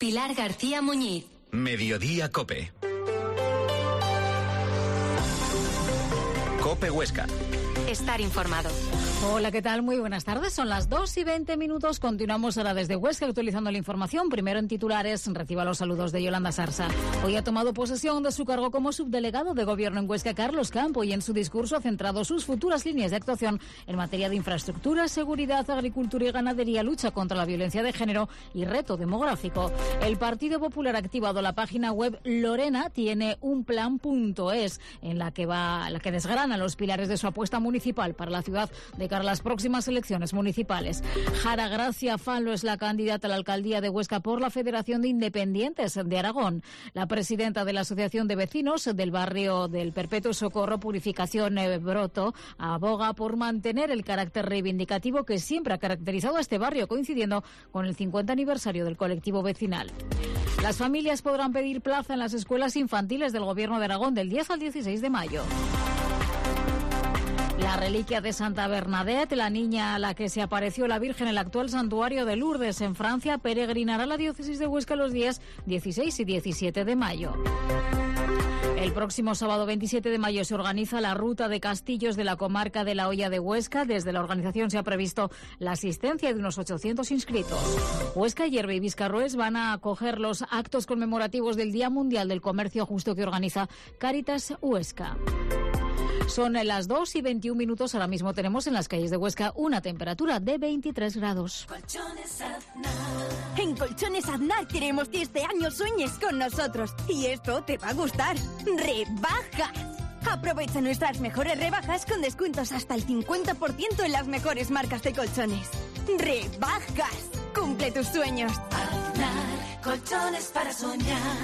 Pilar García Muñiz. Mediodía COPE. COPE Huesca. Estar informado. Hola, ¿qué tal? Muy buenas tardes. Son las 2:20. Continuamos ahora desde Huesca actualizando la información. Primero en titulares, reciba los saludos de Yolanda Sarsa. Hoy ha tomado posesión de su cargo como subdelegado de Gobierno en Huesca Carlos Campo y en su discurso ha centrado sus futuras líneas de actuación en materia de infraestructura, seguridad, agricultura y ganadería, lucha contra la violencia de género y reto demográfico. El Partido Popular ha activado la página web Lorena tiene un plan.es en la que desgrana los pilares de su apuesta municipal para la ciudad de cara a las próximas elecciones municipales. Jara Gracia Falo es la candidata a la alcaldía de Huesca por la Federación de Independientes de Aragón. La presidenta de la Asociación de Vecinos del barrio del Perpetuo Socorro Purificación Broto aboga por mantener el carácter reivindicativo que siempre ha caracterizado a este barrio, coincidiendo con el 50 aniversario del colectivo vecinal. Las familias podrán pedir plaza en las escuelas infantiles del Gobierno de Aragón del 10 al 16 de mayo. La reliquia de Santa Bernadette, la niña a la que se apareció la Virgen en el actual santuario de Lourdes en Francia, peregrinará a la diócesis de Huesca los días 16 y 17 de mayo. El próximo sábado 27 de mayo se organiza la Ruta de Castillos de la comarca de La Hoya de Huesca. Desde la organización se ha previsto la asistencia de unos 800 inscritos. Huesca, Hierve y Viscarrués van a acoger los actos conmemorativos del Día Mundial del Comercio Justo que organiza Cáritas Huesca. Son las 2:21. Ahora mismo tenemos en las calles de Huesca una temperatura de 23 grados. Colchones Aznar. En Colchones Aznar queremos que este año sueñes con nosotros. Y esto te va a gustar. ¡Rebajas! Aprovecha nuestras mejores rebajas con descuentos hasta el 50% en las mejores marcas de colchones. ¡Rebajas! Cumple tus sueños. Aznar, colchones para soñar.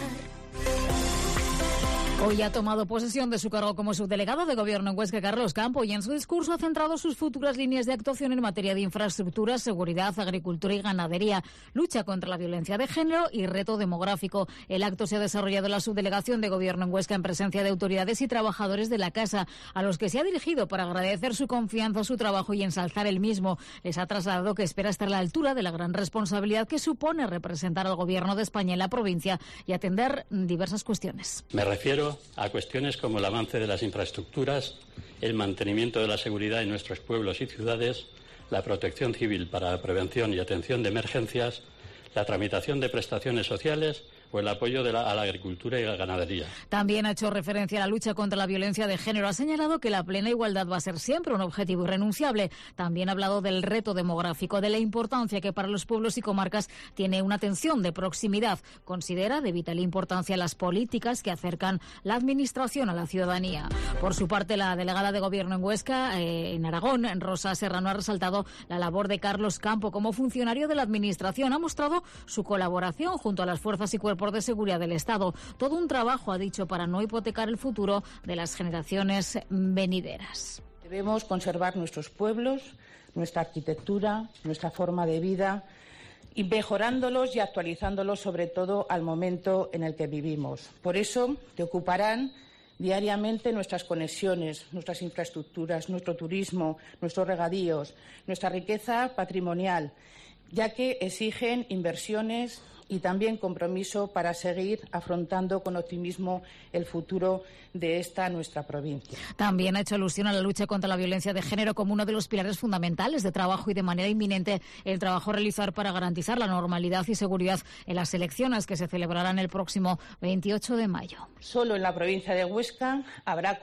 Hoy ha tomado posesión de su cargo como subdelegado de Gobierno en Huesca Carlos Campo y en su discurso ha centrado sus futuras líneas de actuación en materia de infraestructura, seguridad, agricultura y ganadería, lucha contra la violencia de género y reto demográfico. El acto se ha desarrollado en la subdelegación de Gobierno en Huesca en presencia de autoridades y trabajadores de la casa, a los que se ha dirigido para agradecer su confianza, su trabajo y ensalzar el mismo. Les ha trasladado que espera estar a la altura de la gran responsabilidad que supone representar al Gobierno de España en la provincia y atender diversas cuestiones. Me refiero a cuestiones como el avance de las infraestructuras, el mantenimiento de la seguridad en nuestros pueblos y ciudades, la protección civil para la prevención y atención de emergencias, la tramitación de prestaciones sociales o el apoyo a la agricultura y la ganadería. También ha hecho referencia a la lucha contra la violencia de género. Ha señalado que la plena igualdad va a ser siempre un objetivo irrenunciable. También ha hablado del reto demográfico, de la importancia que para los pueblos y comarcas tiene una atención de proximidad. Considera de vital importancia las políticas que acercan la administración a la ciudadanía. Por su parte, la delegada de Gobierno en Huesca, en Aragón, Rosa Serrano, ha resaltado la labor de Carlos Campo como funcionario de la administración. Ha mostrado su colaboración junto a las fuerzas y cuerpos de seguridad del Estado. Todo un trabajo, ha dicho, para no hipotecar el futuro de las generaciones venideras. Debemos conservar nuestros pueblos, nuestra arquitectura, nuestra forma de vida, y mejorándolos y actualizándolos sobre todo al momento en el que vivimos. Por eso te ocuparán diariamente nuestras conexiones, nuestras infraestructuras, nuestro turismo, nuestros regadíos, nuestra riqueza patrimonial, ya que exigen inversiones y también compromiso para seguir afrontando con optimismo el futuro de esta nuestra provincia. También ha hecho alusión a la lucha contra la violencia de género como uno de los pilares fundamentales de trabajo y de manera inminente el trabajo a realizar para garantizar la normalidad y seguridad en las elecciones que se celebrarán el próximo 28 de mayo. Solo en la provincia de Huesca habrá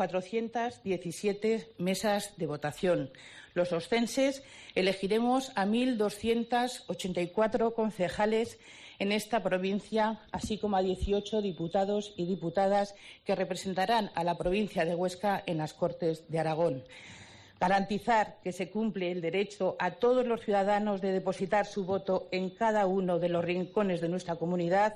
417 mesas de votación. Los oscenses elegiremos a 1.284 concejales en esta provincia, así como a 18 diputados y diputadas que representarán a la provincia de Huesca en las Cortes de Aragón. Garantizar que se cumple el derecho a todos los ciudadanos de depositar su voto en cada uno de los rincones de nuestra comunidad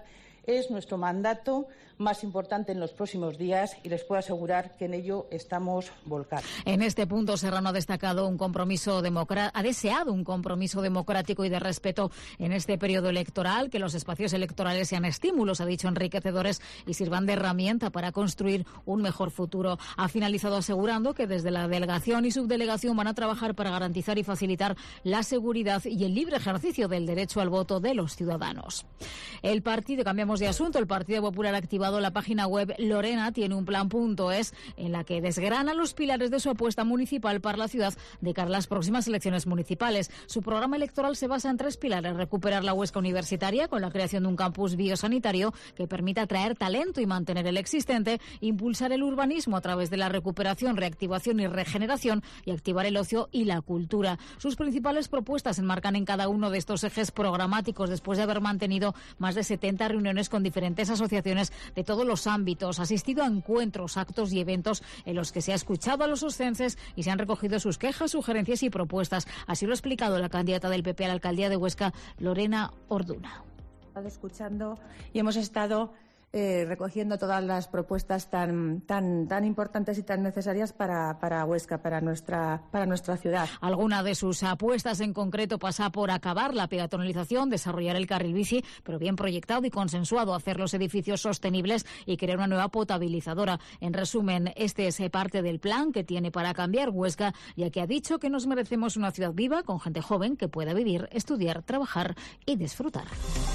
Es nuestro mandato más importante en los próximos días y les puedo asegurar que en ello estamos volcados. En este punto, Serrano ha deseado un compromiso democrático y de respeto en este periodo electoral, que los espacios electorales sean estímulos, ha dicho, enriquecedores y sirvan de herramienta para construir un mejor futuro. Ha finalizado asegurando que desde la delegación y subdelegación van a trabajar para garantizar y facilitar la seguridad y el libre ejercicio del derecho al voto de los ciudadanos. Cambiamos de asunto, el Partido Popular ha activado la página web Lorena tiene un plan.es, en la que desgrana los pilares de su apuesta municipal para la ciudad de cara a las próximas elecciones municipales. Su programa electoral se basa en 3 pilares: recuperar la Huesca universitaria con la creación de un campus biosanitario que permita atraer talento y mantener el existente, impulsar el urbanismo a través de la recuperación, reactivación y regeneración, y activar el ocio y la cultura. Sus principales propuestas se enmarcan en cada uno de estos ejes programáticos después de haber mantenido más de 70 reuniones con diferentes asociaciones de todos los ámbitos, asistido a encuentros, actos y eventos en los que se ha escuchado a los oscenses y se han recogido sus quejas, sugerencias y propuestas. Así lo ha explicado la candidata del PP a la alcaldía de Huesca, Lorena Orduna. Escuchando y hemos estado recogiendo todas las propuestas tan importantes y tan necesarias para Huesca, para nuestra ciudad. Alguna de sus apuestas en concreto pasa por acabar la peatonalización, desarrollar el carril bici, pero bien proyectado y consensuado, hacer los edificios sostenibles y crear una nueva potabilizadora. En resumen, este es parte del plan que tiene para cambiar Huesca, ya que ha dicho que nos merecemos una ciudad viva con gente joven que pueda vivir, estudiar, trabajar y disfrutar.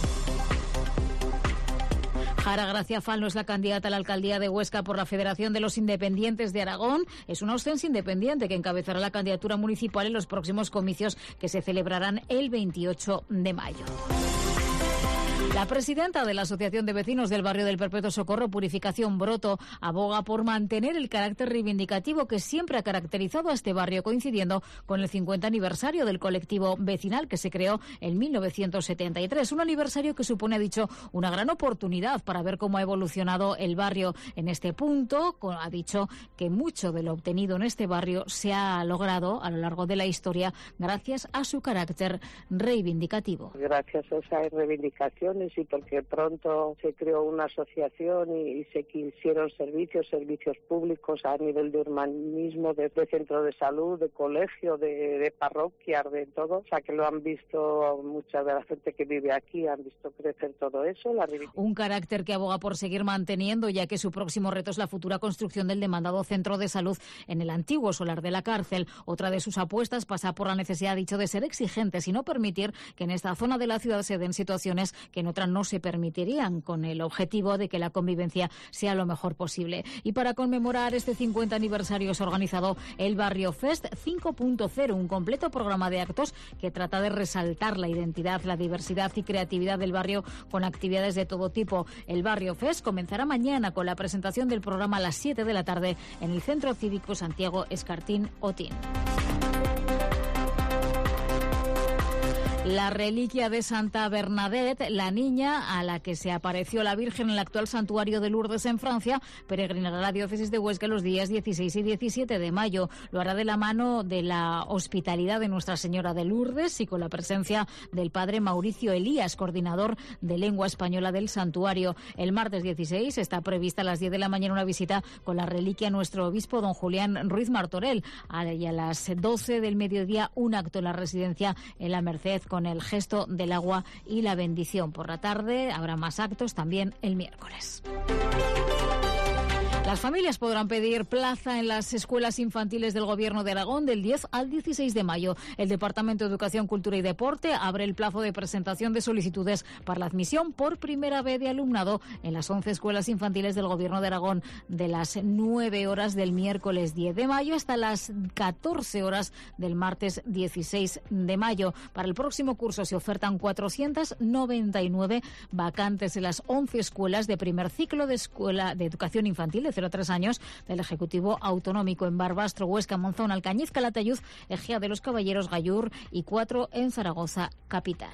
Jara Gracia Falno es la candidata a la alcaldía de Huesca por la Federación de los Independientes de Aragón. Es una oscense independiente que encabezará la candidatura municipal en los próximos comicios que se celebrarán el 28 de mayo. La presidenta de la Asociación de Vecinos del Barrio del Perpetuo Socorro, Purificación Broto, aboga por mantener el carácter reivindicativo que siempre ha caracterizado a este barrio, coincidiendo con el 50 aniversario del colectivo vecinal que se creó en 1973. Un aniversario que supone, ha dicho, una gran oportunidad para ver cómo ha evolucionado el barrio. En este punto, ha dicho que mucho de lo obtenido en este barrio se ha logrado a lo largo de la historia gracias a su carácter reivindicativo. Gracias a esas reivindicaciones y porque pronto se creó una asociación y se hicieron servicios públicos a nivel de urbanismo, de centro de salud, de colegio, de parroquias, de todo. O sea, que lo han visto mucha de la gente que vive aquí, han visto crecer todo eso. Un carácter que aboga por seguir manteniendo, ya que su próximo reto es la futura construcción del demandado centro de salud en el antiguo solar de la cárcel. Otra de sus apuestas pasa por la necesidad, ha dicho, de ser exigentes y no permitir que en esta zona de la ciudad se den situaciones que en otras no se permitirían, con el objetivo de que la convivencia sea lo mejor posible. Y para conmemorar este 50 aniversario se ha organizado el Barrio Fest 5.0, un completo programa de actos que trata de resaltar la identidad, la diversidad y creatividad del barrio con actividades de todo tipo. El Barrio Fest comenzará mañana con la presentación del programa a las 7 de la tarde en el Centro Cívico Santiago Escartín Otín. La reliquia de Santa Bernadette, la niña a la que se apareció la Virgen en el actual santuario de Lourdes en Francia, peregrinará a la diócesis de Huesca los días 16 y 17 de mayo. Lo hará de la mano de la hospitalidad de Nuestra Señora de Lourdes y con la presencia del padre Mauricio Elías, coordinador de lengua española del santuario. El martes 16 está prevista a las 10 de la mañana una visita con la reliquia a nuestro obispo don Julián Ruiz Martorell, y a las 12 del mediodía un acto en la residencia en la Merced con el gesto del agua y la bendición. Por la tarde habrá más actos también el miércoles. Las familias podrán pedir plaza en las escuelas infantiles del Gobierno de Aragón del 10 al 16 de mayo. El Departamento de Educación, Cultura y Deporte abre el plazo de presentación de solicitudes para la admisión por primera vez de alumnado en las 11 escuelas infantiles del Gobierno de Aragón de las 9 horas del miércoles 10 de mayo hasta las 14 horas del martes 16 de mayo. Para el próximo curso se ofertan 499 vacantes en las 11 escuelas de primer ciclo de escuela de educación infantil de 0 a 3 años del Ejecutivo Autonómico en Barbastro, Huesca, Monzón, Alcañiz, Calatayud, Ejea de los Caballeros, Gallur y 4 en Zaragoza capital.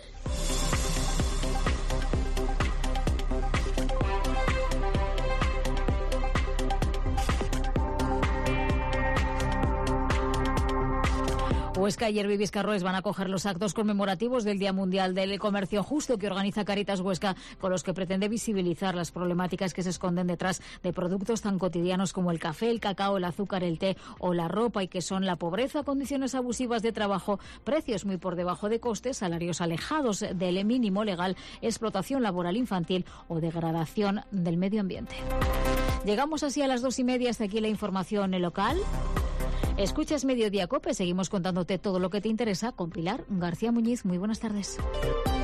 Huesca y Yerbi Vizcarroes van a acoger los actos conmemorativos del Día Mundial del Comercio Justo que organiza Caritas Huesca, con los que pretende visibilizar las problemáticas que se esconden detrás de productos tan cotidianos como el café, el cacao, el azúcar, el té o la ropa, y que son la pobreza, condiciones abusivas de trabajo, precios muy por debajo de costes, salarios alejados del mínimo legal, explotación laboral infantil o degradación del medio ambiente. Llegamos así a las 2:30, hasta aquí la información local. Escuchas Mediodía COPE, seguimos contándote todo lo que te interesa con Pilar García Muñiz. Muy buenas tardes.